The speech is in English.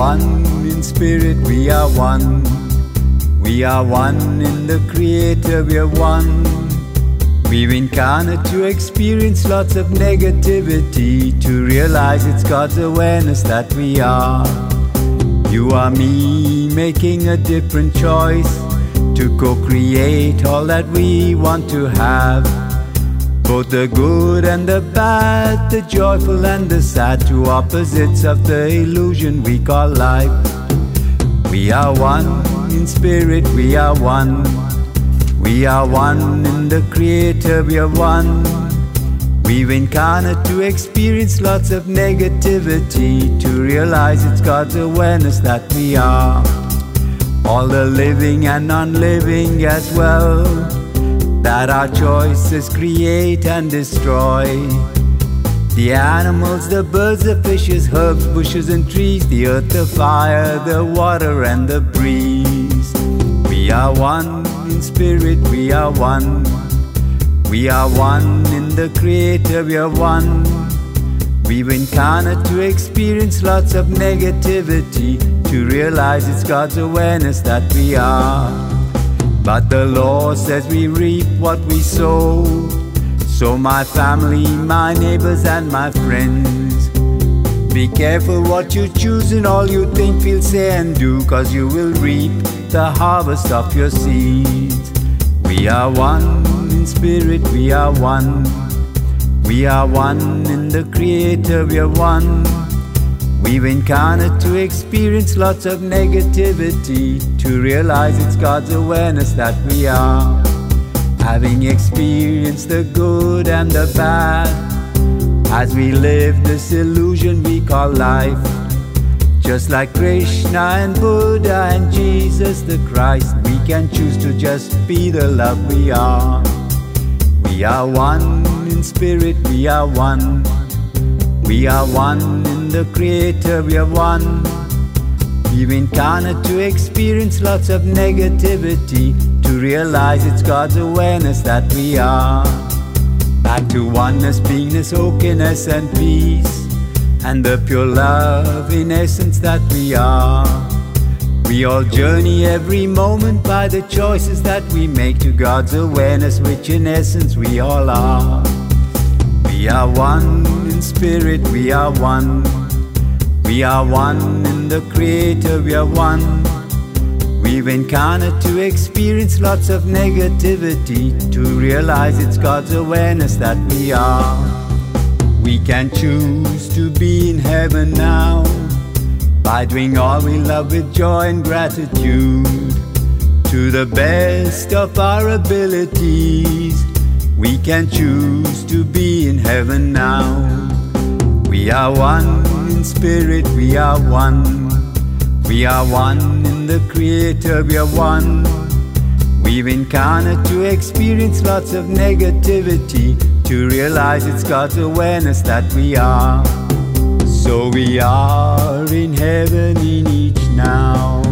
one in spirit, we are one. We are one in the Creator, we are one. We've incarnate to experience lots of negativity, to realize it's God's awareness that we are. You are me making a different choice, to co-create all that we want to have. Both the good and the bad, the joyful and the sad, two opposites of the illusion we call life. We are one in spirit, we are one. We are one in the Creator, we are one. We've incarnate to experience lots of negativity, to realize it's God's awareness that we are. All the living and non-living as well, that our choices create and destroy. The animals, the birds, the fishes, herbs, bushes and trees, the earth, the fire, the water and the breeze. We are one in spirit, we are one. We are one in the Creator, we are one. We've incarnate to experience lots of negativity, to realize it's God's awareness that we are. But the law says we reap what we sow. So my family, my neighbors and my friends, be careful what you choose and all you think, feel, say and do, cause you will reap the harvest of your seeds. We are one in spirit, we are one. We are one in the Creator, we are one. We've incarnate to experience lots of negativity, to realize it's God's awareness that we are. Having experienced the good and the bad, as we live this illusion we call life. Just like Krishna and Buddha and Jesus the Christ, we can choose to just be the love we are. We are one in spirit, we are one. We are one in the Creator, we are one. We've incarnate to experience lots of negativity, to realize it's God's awareness that we are. Back to oneness, beingness, okayness and peace, and the pure love in essence that we are. We all journey every moment by the choices that we make to God's awareness, which in essence we all are. We are one in spirit, we are one. We are one in the Creator, we are one. We've incarnate to experience lots of negativity, to realize it's God's awareness that we are. We can choose to be in heaven now, by doing all we love with joy and gratitude. To the best of our abilities, we can choose to be in heaven now. We are one in spirit, we are one. We are one in the Creator, we are one. We've incarnate to experience lots of negativity, to realize it's God's awareness that we are. So we are in heaven in each now.